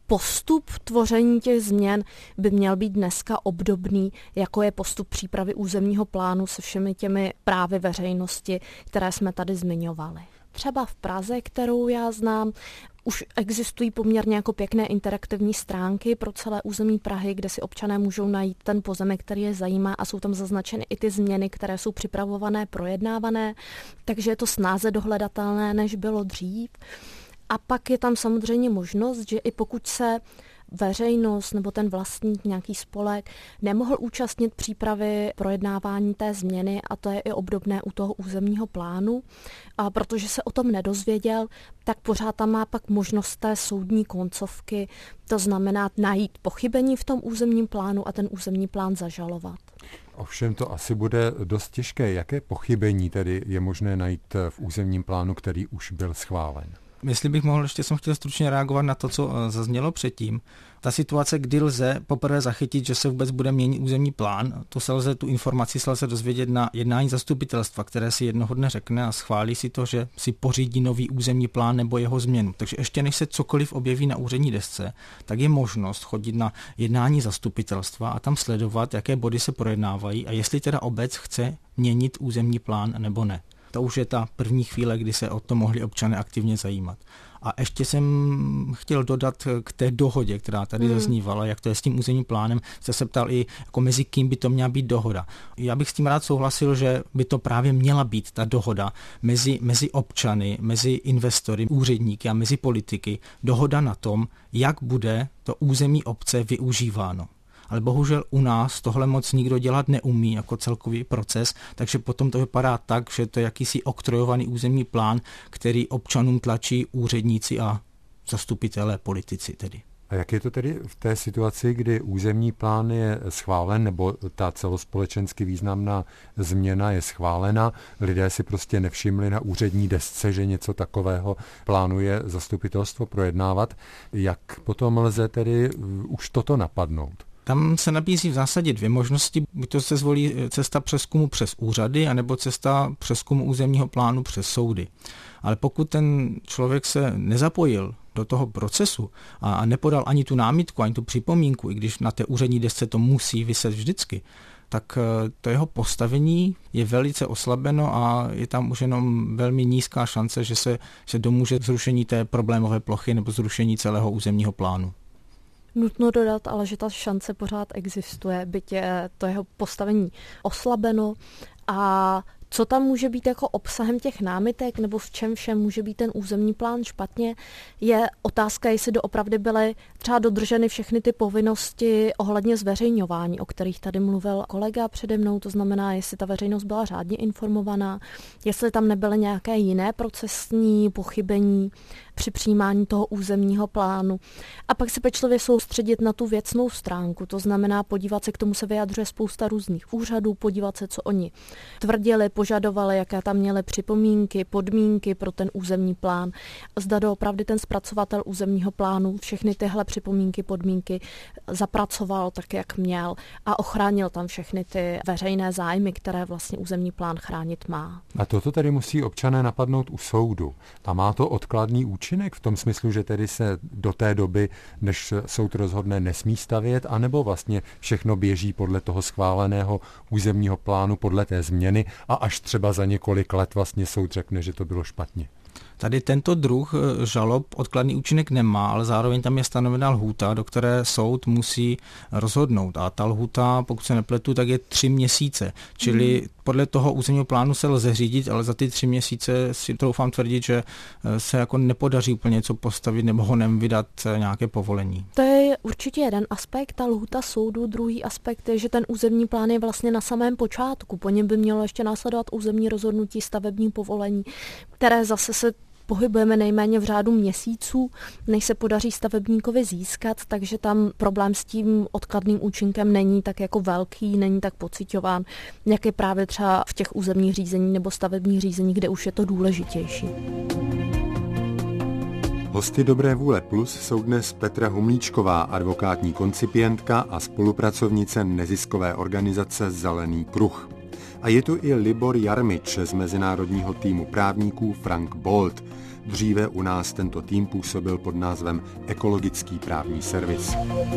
postup tvoření těch změn by měl být dneska obdobný, jako je postup přípravy územního plánu se všemi těmi právy veřejnosti, které jsme tady zmiňovali. Třeba v Praze, kterou já znám, už existují poměrně jako pěkné interaktivní stránky pro celé území Prahy, kde si občané můžou najít ten pozemek, který je zajímá, a jsou tam zaznačeny i ty změny, které jsou připravované, projednávané, takže je to snáze dohledatelné, než bylo dřív. A pak je tam samozřejmě možnost, že i pokud se veřejnost nebo ten vlastník, nějaký spolek, nemohl účastnit přípravy projednávání té změny, a to je i obdobné u toho územního plánu, a protože se o tom nedozvěděl, tak pořád tam má pak možnost té soudní koncovky, to znamená najít pochybení v tom územním plánu a ten územní plán zažalovat. Ovšem to asi bude dost těžké. Jaké pochybení tedy je možné najít v územním plánu, který už byl schválen? Jestli bych mohl, ještě jsem chtěl stručně reagovat na to, co zaznělo předtím. Ta situace, kdy lze poprvé zachytit, že se vůbec bude měnit územní plán, tu informaci se lze dozvědět na jednání zastupitelstva, které si jednoho dne řekne a schválí si to, že si pořídí nový územní plán nebo jeho změnu. Takže ještě než se cokoliv objeví na úřední desce, tak je možnost chodit na jednání zastupitelstva a tam sledovat, jaké body se projednávají a jestli teda obec chce měnit územní plán nebo ne. To už je ta první chvíle, kdy se o to mohli občané aktivně zajímat. A ještě jsem chtěl dodat k té dohodě, která tady zaznívala, jak to je s tím územním plánem, jste se ptal i, jako mezi kým by to měla být dohoda. Já bych s tím rád souhlasil, že by to právě měla být ta dohoda mezi občany, mezi investory, úředníky a mezi politiky, dohoda na tom, jak bude to území obce využíváno. Ale bohužel u nás tohle moc nikdo dělat neumí jako celkový proces, takže potom to vypadá tak, že to je jakýsi oktrojovaný územní plán, který občanům tlačí úředníci a zastupitelé, politici tedy. A jak je to tedy v té situaci, kdy územní plán je schválen, nebo ta celospolečensky významná změna je schválena, lidé si prostě nevšimli na úřední desce, že něco takového plánuje zastupitelstvo projednávat, jak potom lze tedy už toto napadnout? Tam se nabízí v zásadě dvě možnosti, buď to se zvolí cesta přezkumu přes úřady, anebo cesta přezkumu územního plánu přes soudy. Ale pokud ten člověk se nezapojil do toho procesu a nepodal ani tu námitku, ani tu připomínku, i když na té úřední desce to musí viset vždycky, tak to jeho postavení je velice oslabeno a je tam už jenom velmi nízká šance, že se domůže zrušení té problémové plochy nebo zrušení celého územního plánu. Nutno dodat, ale že ta šance pořád existuje, byť je to jeho postavení oslabeno. A co tam může být jako obsahem těch námitek, nebo v čem všem může být ten územní plán špatně, je otázka, jestli doopravdy byly třeba dodrženy všechny ty povinnosti ohledně zveřejňování, o kterých tady mluvil kolega přede mnou, to znamená, jestli ta veřejnost byla řádně informovaná, jestli tam nebyly nějaké jiné procesní pochybení při přijímání toho územního plánu. A pak se pečlivě soustředit na tu věcnou stránku, to znamená podívat se, k tomu se vyjadřuje spousta různých úřadů, podívat se, co oni tvrdili, požadovali, jaké tam měly připomínky, podmínky pro ten územní plán. Zda doopravdy ten zpracovatel územního plánu všechny tyhle připomínky, podmínky zapracoval tak, jak měl a ochránil tam všechny ty veřejné zájmy, které vlastně územní plán chránit má. A toto tedy musí občané napadnout u soudu. A má to odkladný účinek v tom smyslu, že tedy se do té doby, než soud rozhodne, nesmí stavět, anebo vlastně všechno běží podle toho schváleného územního plánu, podle té změny a až třeba za několik let vlastně soud řekne, že to bylo špatně. Tady tento druh žalob odkladný účinek nemá, ale zároveň tam je stanovena lhůta, do které soud musí rozhodnout. A ta lhůta, pokud se nepletu, tak je 3 měsíce. Čili podle toho územního plánu se lze řídit, ale za ty 3 měsíce si troufám tvrdit, že se jako nepodaří úplně něco postavit nebo honem vydat nějaké povolení. To je určitě jeden aspekt, ta lhůta soudu. Druhý aspekt je, že ten územní plán je vlastně na samém počátku. Po něm by mělo ještě následovat územní rozhodnutí, stavební povolení, které zase se pohybujeme nejméně v řádu měsíců, než se podaří stavebníkovi získat, takže tam problém s tím odkladným účinkem není tak jako velký, není tak pociťován, jak je právě třeba v těch územních řízení nebo stavebních řízení, kde už je to důležitější. Hosty Dobré vůle Plus jsou dnes Petra Humlíčková, advokátní koncipientka a spolupracovnice neziskové organizace Zelený kruh. A je tu i Libor Jarmič z mezinárodního týmu právníků Frank Bold, Dříve u nás tento tým působil pod názvem Ekologický právní servis.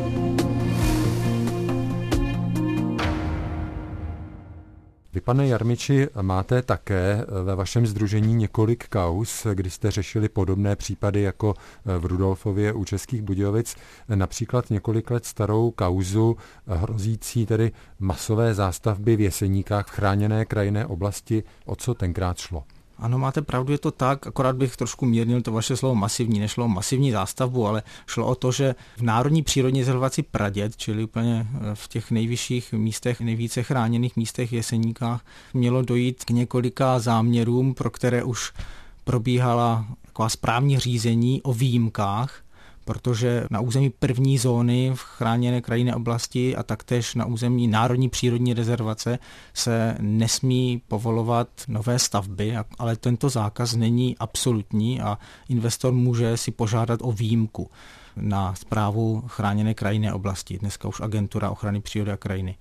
Vy, pane Jarmiči, máte také ve vašem sdružení několik kauz, kdy jste řešili podobné případy jako v Rudolfově u Českých Budějovic, například několik let starou kauzu hrozící tedy masové zástavby v Jeseníkách v chráněné krajinné oblasti. O co tenkrát šlo? Ano, máte pravdu, je to tak, akorát bych trošku mírnil to vaše slovo masivní. Nešlo o masivní zástavbu, ale šlo o to, že v Národní přírodní rezervaci Praděd, čili úplně v těch nejvyšších místech, nejvíce chráněných místech v Jeseníkách, mělo dojít k několika záměrům, pro které už probíhala taková správní řízení o výjimkách, protože na území první zóny v chráněné krajinné oblasti a taktéž na území Národní přírodní rezervace se nesmí povolovat nové stavby, ale tento zákaz není absolutní a investor může si požádat o výjimku na správu chráněné krajinné oblasti, dneska už Agentura ochrany přírody a krajiny.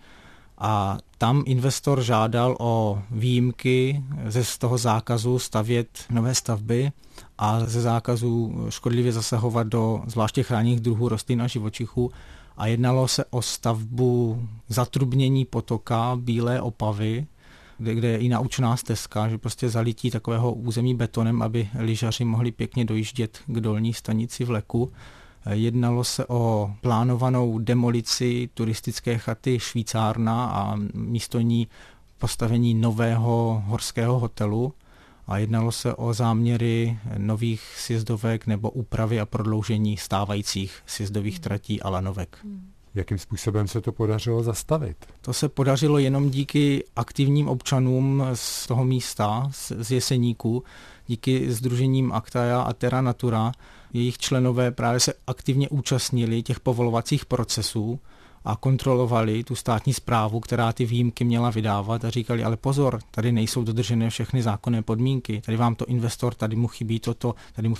A tam investor žádal o výjimky z toho zákazu stavět nové stavby a ze zákazu škodlivě zasahovat do zvláště chráněných druhů rostlin a živočichů. A jednalo se o stavbu zatrubnění potoka Bílé Opavy, kde je i naučná stezka, že prostě zalití takového území betonem, aby lyžaři mohli pěkně dojíždět k dolní stanici Vleku. Jednalo se o plánovanou demolici turistické chaty Švýcárna a místo ní postavení nového horského hotelu a jednalo se o záměry nových sjezdovek nebo úpravy a prodloužení stávajících sjezdových tratí a lanovek. Jakým způsobem se to podařilo zastavit? To se podařilo jenom díky aktivním občanům z toho místa, z Jeseníku, díky sdružením Actaia a Terra Natura. Jejich členové právě se aktivně účastnili těch povolovacích procesů a kontrolovali tu státní správu, která ty výjimky měla vydávat a říkali, ale pozor, tady nejsou dodržené všechny zákonné podmínky, tady vám to investor, tady mu chybí toto,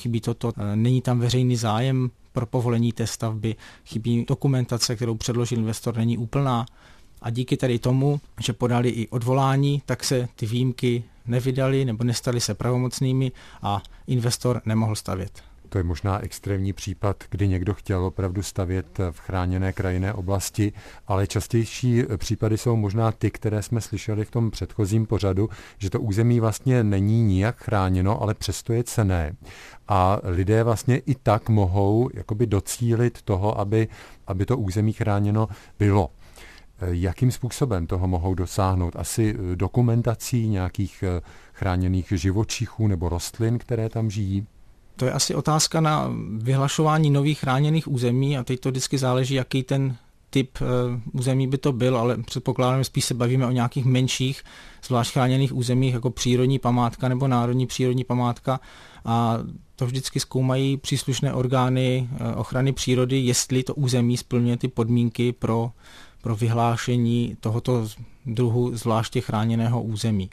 není tam veřejný zájem pro povolení té stavby, chybí dokumentace, kterou předložil investor, není úplná. A díky tady tomu, že podali i odvolání, tak se ty výjimky nevydali nebo nestaly se pravomocnými a investor nemohl stavět. To je možná extrémní případ, kdy někdo chtěl opravdu stavět v chráněné krajinné oblasti, ale častější případy jsou možná ty, které jsme slyšeli v tom předchozím pořadu, že to území vlastně není nijak chráněno, ale přesto je cenné. A lidé vlastně i tak mohou jakoby docílit toho, aby to území chráněno bylo. Jakým způsobem toho mohou dosáhnout? Asi dokumentací nějakých chráněných živočichů nebo rostlin, které tam žijí? To je asi otázka na vyhlašování nových chráněných území a teď to vždycky záleží, jaký ten typ území by to byl, ale předpokládám, že spíš se bavíme o nějakých menších, zvlášť chráněných územích jako přírodní památka nebo národní přírodní památka a to vždycky zkoumají příslušné orgány ochrany přírody, jestli to území splňuje ty podmínky pro vyhlášení tohoto druhu zvláště chráněného území.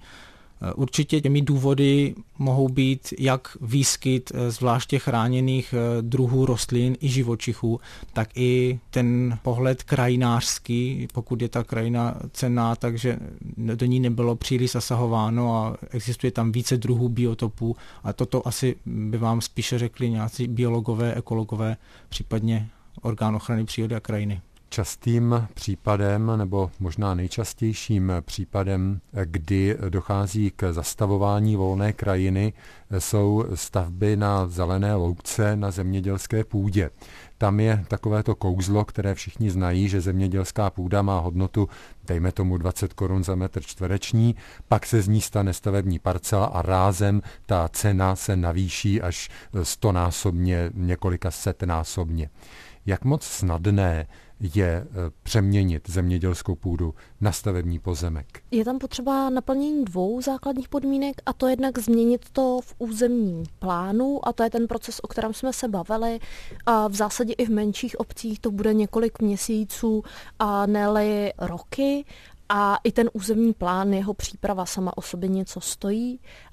Určitě těmi důvody mohou být jak výskyt zvláště chráněných druhů rostlin i živočichů, tak i ten pohled krajinářský, pokud je ta krajina cenná, takže do ní nebylo příliš zasahováno a existuje tam více druhů biotopů a toto asi by vám spíše řekli nějací biologové, ekologové, případně orgán ochrany přírody a krajiny. Častým případem, nebo možná nejčastějším případem, kdy dochází k zastavování volné krajiny, jsou stavby na zelené louce na zemědělské půdě. Tam je takovéto kouzlo, které všichni znají, že zemědělská půda má hodnotu, dejme tomu 20 korun za metr čtvereční, pak se z ní stane stavební parcela a rázem ta cena se navýší až 100násobně, několika setnásobně. Jak moc snadné je přeměnit zemědělskou půdu na stavební pozemek? Je tam potřeba naplnění 2 základních podmínek a to jednak změnit to v územním plánu a to je ten proces, o kterém jsme se bavili a v zásadě i v menších obcích to bude několik měsíců a ne-li roky. A i ten územní plán, jeho příprava sama o sobě něco stojí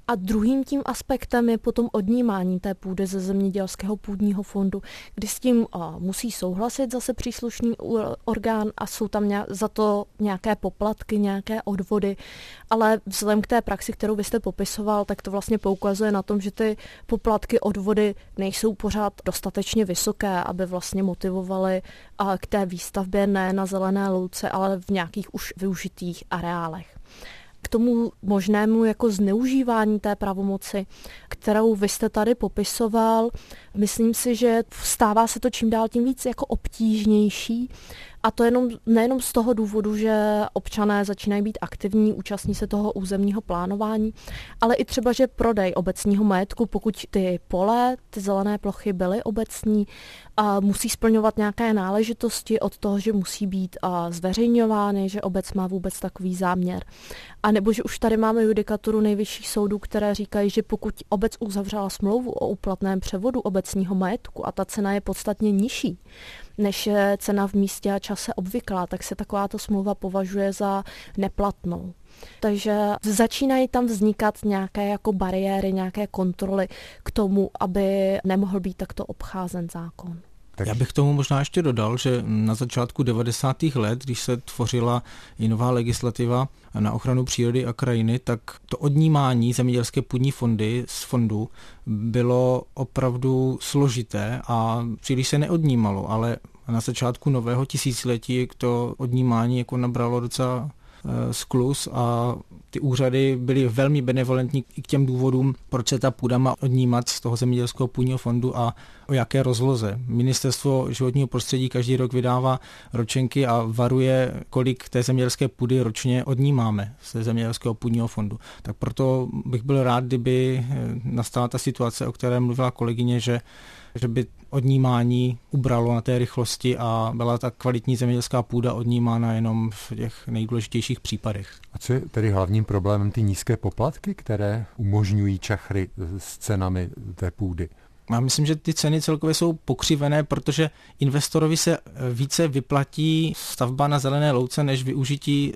A druhým tím aspektem je potom odnímání té půdy ze zemědělského půdního fondu, kdy s tím musí souhlasit zase příslušný orgán a jsou tam za to nějaké poplatky, nějaké odvody, ale vzhledem k té praxi, kterou vy jste popisoval, tak to vlastně poukazuje na tom, že ty poplatky, odvody nejsou pořád dostatečně vysoké, aby vlastně motivovaly k té výstavbě ne na zelené louce, ale v nějakých už využitých areálech. K tomu možnému jako zneužívání té pravomoci, kterou vy jste tady popisoval, myslím si, že stává se to čím dál tím víc jako obtížnější. A to nejenom z toho důvodu, že občané začínají být aktivní, účastní se toho územního plánování, ale i třeba, že prodej obecního majetku, pokud ty pole, ty zelené plochy byly obecní, a musí splňovat nějaké náležitosti od toho, že musí být zveřejňovány, že obec má vůbec takový záměr. A nebo že už tady máme judikaturu nejvyšších soudů, které říkají, že pokud obec uzavřela smlouvu o úplatném převodu obecního majetku a ta cena je podstatně nižší, než je cena v místě a čase obvyklá, tak se takováto smlouva považuje za neplatnou. Takže začínají tam vznikat nějaké jako bariéry, nějaké kontroly k tomu, aby nemohl být takto obcházen zákon. Já bych tomu možná ještě dodal, že na začátku 90. let, když se tvořila i nová legislativa na ochranu přírody a krajiny, tak to odnímání zemědělské půdní fondy z fondu bylo opravdu složité a příliš se neodnímalo, ale na začátku nového tisíciletí to odnímání jako nabralo docela skluz a ty úřady byly velmi benevolentní i k těm důvodům, proč se ta půda má odnímat z toho zemědělského půdního fondu a o jaké rozloze. Ministerstvo životního prostředí každý rok vydává ročenky a varuje, kolik té zemědělské půdy ročně odnímáme ze zemědělského půdního fondu. Tak proto bych byl rád, kdyby nastala ta situace, o které mluvila kolegyně, že by odnímání ubralo na té rychlosti a byla ta kvalitní zemědělská půda odnímána jenom v těch nejdůležitějších případech. A co je tedy hlavním problémem ty nízké poplatky, které umožňují čachry s cenami té půdy? Já myslím, že ty ceny celkově jsou pokřivené, protože investorovi se více vyplatí stavba na zelené louce, než využití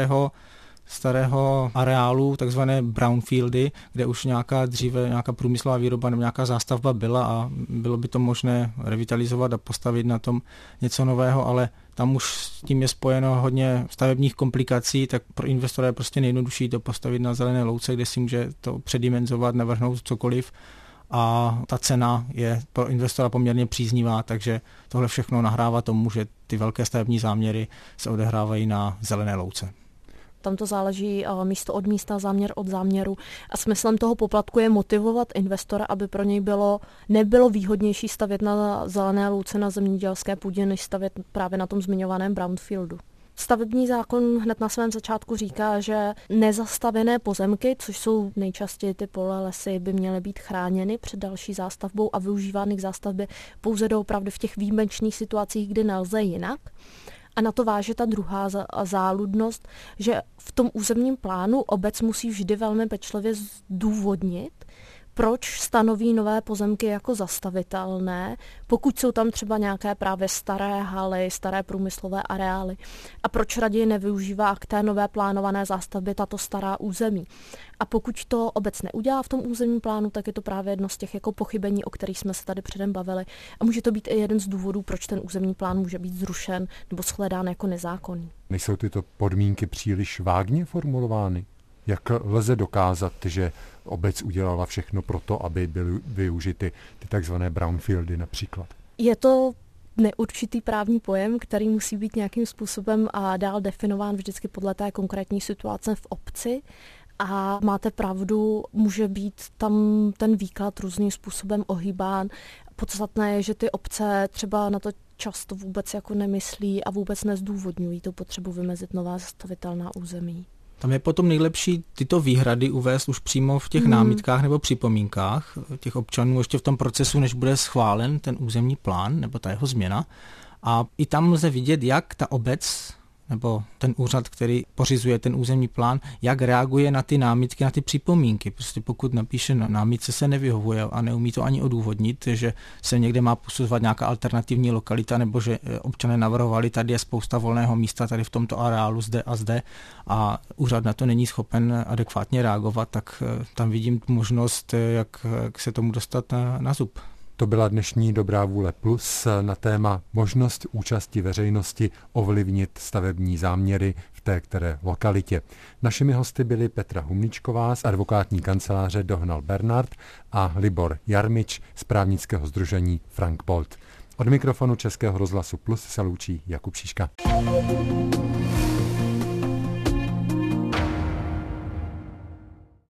starého areálu, takzvané brownfieldy, kde už nějaká průmyslová výroba nebo nějaká zástavba byla a bylo by to možné revitalizovat a postavit na tom něco nového, ale tam už s tím je spojeno hodně stavebních komplikací, tak pro investora je prostě nejjednodušší to postavit na zelené louce, kde si může to předimenzovat, navrhnout cokoliv a ta cena je pro investora poměrně příznivá, takže tohle všechno nahrává tomu, že ty velké stavební záměry se odehrávají na zelené louce. Tam to záleží místo od místa, záměr od záměru. A smyslem toho poplatku je motivovat investora, aby pro něj nebylo výhodnější stavět na zelené louce na zemědělské půdě, než stavět právě na tom zmiňovaném brownfieldu. Stavební zákon hned na svém začátku říká, že nezastavěné pozemky, což jsou nejčastěji ty pole, lesy, by měly být chráněny před další zástavbou a využívány k zástavbě pouze doopravdy v těch výjimečných situacích, kdy nelze jinak. A na to váže ta druhá záludnost, že v tom územním plánu obec musí vždy velmi pečlivě zdůvodnit, proč stanoví nové pozemky jako zastavitelné, pokud jsou tam třeba nějaké právě staré haly, staré průmyslové areály a proč raději nevyužívá k té nové plánované zástavbě tato stará území. A pokud to obec neudělá v tom územním plánu, tak je to právě jedno z těch jako pochybení, o kterých jsme se tady předem bavili. A může to být i jeden z důvodů, proč ten územní plán může být zrušen nebo shledán jako nezákonný. Nejsou tyto podmínky příliš vágně formulovány? Jak lze dokázat, že obec udělala všechno pro to, aby byly využity ty takzvané brownfieldy například? Je to neurčitý právní pojem, který musí být nějakým způsobem a dál definován vždycky podle té konkrétní situace v obci. A máte pravdu, může být tam ten výklad různým způsobem ohýbán. Podstatné je, že ty obce třeba na to často vůbec jako nemyslí a vůbec nezdůvodňují tu potřebu vymezit nová zastavitelná území. Tam je potom nejlepší tyto výhrady uvést už přímo v těch námitkách nebo připomínkách těch občanů ještě v tom procesu, než bude schválen ten územní plán nebo ta jeho změna. A i tam lze vidět, jak ta obec nebo ten úřad, který pořizuje ten územní plán, jak reaguje na ty námitky, na ty připomínky. Prostě pokud napíše námitce se nevyhovuje a neumí to ani odůvodnit, že se někde má posuzovat nějaká alternativní lokalita, nebo že občané navrhovali, tady je spousta volného místa tady v tomto areálu zde a zde a úřad na to není schopen adekvátně reagovat, tak tam vidím možnost, jak se tomu dostat na zub. To byla dnešní Dobrá vůle plus na téma možnost účasti veřejnosti ovlivnit stavební záměry v té které lokalitě. Našimi hosty byli Petra Humničková z advokátní kanceláře Dohnal Bernard a Libor Jarmič z právnického sdružení Frank Bold. Od mikrofonu Českého rozhlasu Plus se loučí Jakub Šiška.